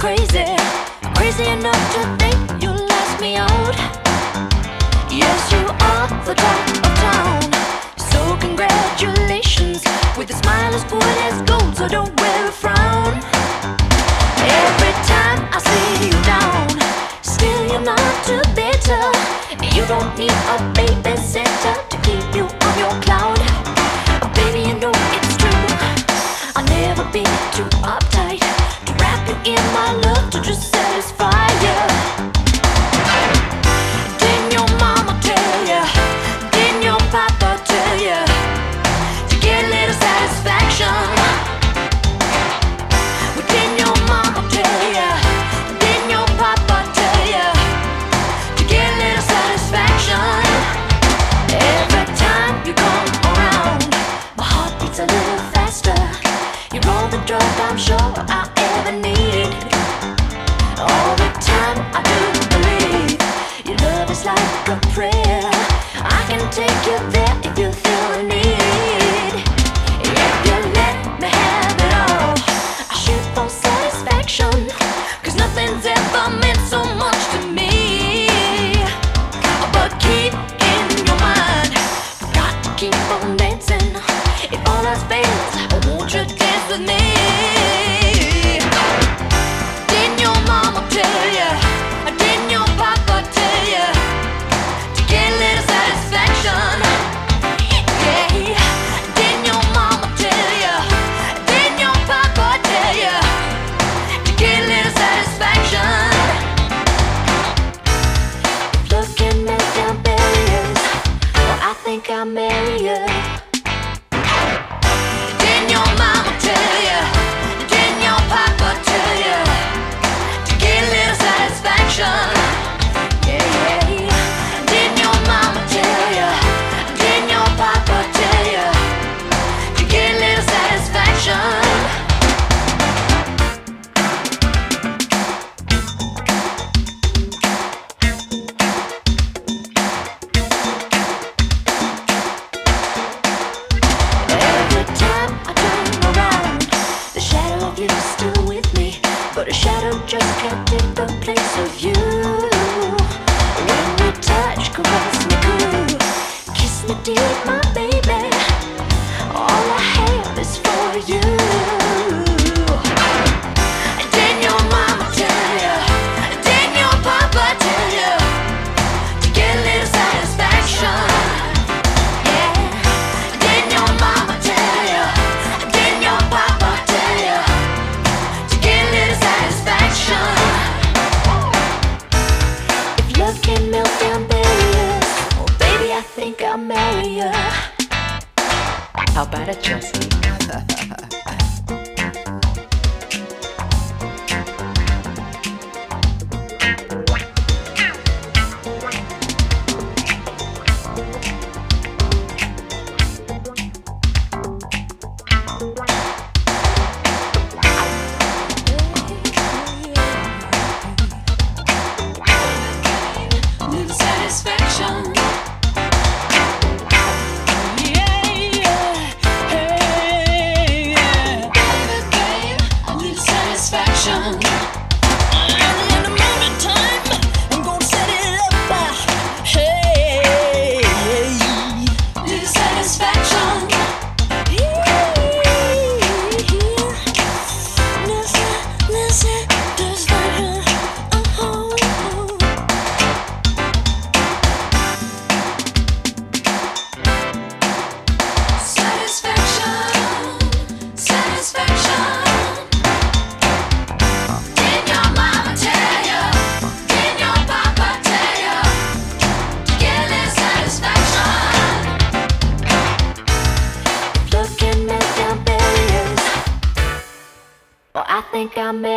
crazy, crazy enough to think you'll last me out. Yes, you are the talk of town, so congratulations. With a smile as good as gold, so don't wear a frown. Every time I see you down, still you're not too bitter. You don't need a babysitter to keep you on your cloud. Baby, you know it's true, I'll never be too uptight to wrap you in my love to just satisfy you. Didn't your mama tell ya? Didn't your papa tell ya? To get a little satisfaction. Well, didn't your mama tell ya? Didn't your papa tell ya? To get a little satisfaction. Every time you come around, my heart beats a little faster. You're all the drug I'm sure I'll ever need. All the time I do believe your love is like a prayer. I can take you there if you feel the need. If you let me have it all, I shoot for satisfaction, 'cause nothing's ever meant so much to me. But keep in your mind, got to keep on dancing. If all else fails, won't you dance with me? Didn't your mama tell ya? Didn't your papa tell ya? To get a little satisfaction. Yeah. Didn't your mama tell ya? Didn't your papa tell ya? To get a little satisfaction. If love can melt down barriers, well, I think I'll marry ya. Didn't your mama tell ya? Didn't your papa tell ya? To get a little satisfaction. Yeah. Didn't your mama tell ya? Didn't your papa tell ya? To get a little satisfaction. Every time I turn around, the shadow of you is still with me, but a shadow just can't take the place of you. When we touch, caress me cool, kiss me deep, my baby. All I have is for you. Didn't your mama tell ya? Didn't your papa tell ya? To get a little satisfaction. Yeah. Didn't your mama tell ya? Didn't your papa tell ya? To get a little satisfaction. If love can melt down barriers, oh baby, I think I'll marry ya. How about it, Josie? Little satisfaction. I think I'm